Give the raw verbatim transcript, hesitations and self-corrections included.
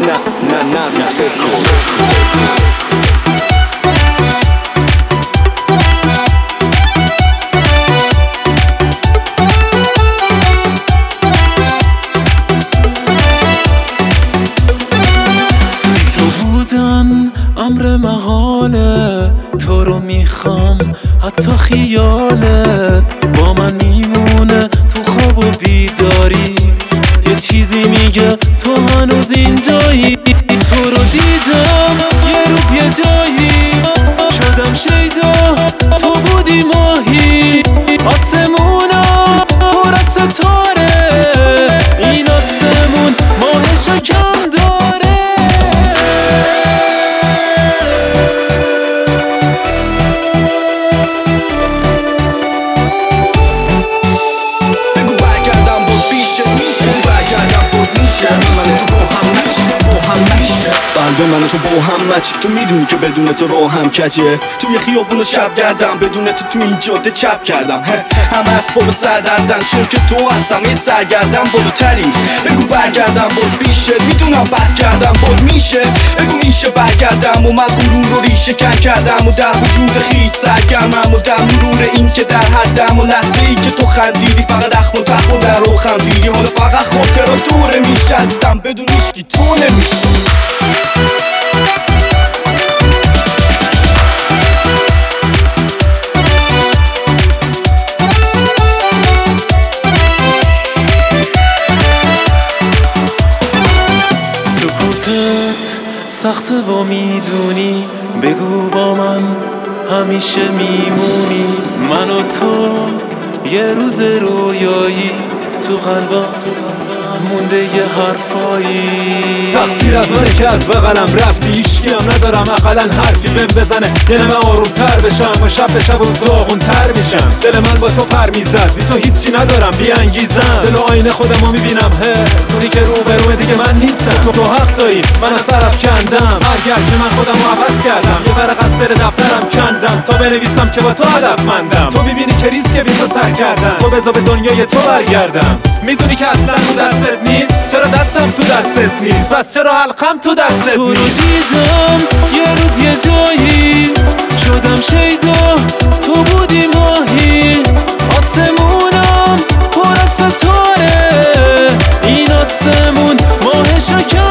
نه نه نوید بکن. امر محاله تو رو میخوام حتی خیالت با من میمونه تو خواب و بیداری یه چیزی میگه تو هنوز اینجایی تو رو دیدم یه روز یه جایی شدم شیدا تو بودی ماهی آسمونا پر از ستاره این آسمون ماهشو کم داره قلب من تو با هم مچی تو میدونی که بدون تو رو هم کجه توی خیابون شب گردم بدون تو تو این جاده چپ کردم همه اسباب سردردن چون که تو از همه سرگردم بالاتری بگو برگردم باز بیشه میدونم بد کردم باد میشه بگو میشه برگردم و من غرور رو ریشه کن کردم و در وجود خیش سرگرمم و در مرور این که در هر دم و لحظه ای که تو خندیدی فقط اخم و تخم و در رو خندیدی حالا فقط خاطرات دوره میشه عزیزم بدون هیچکی تو نمیشه. سخته و میدونی بگو با من همیشه میمونی من و تو یه روز رویایی تو قلبم مونده یه حرفایی تقصیر از منه که از بغلم رفتی هیچکی هم ندارم اقلا حرفی بهم بزنه یه نمه آروم تر بشم و شب به شب و داغون تر میشم دل من با تو پر میزد بی تو هیچی ندارم بی انگیزم دل و آینه خودم رو میبینم هه اونی که رو به رومه دیگه من نیستم تو تو حق داری من از طرف کندم برگرد که من خودم رو عوض کردم یه ورق از دل دفترم کندم تا بنویسم که با تو هدفمندم تو میبینی که ریسک بی تو سر کردم تو بذار به دنیای تو برگردم میدونی که اصلا رو دستت نیست چرا دستم تو دستت نیست پس چرا حلقم تو دستت تو نیست رو دیدم یه روز یه جایی شدم شیدا تو بودی ماهی آسمونم پر از ستاره این آسمون ماهشو کم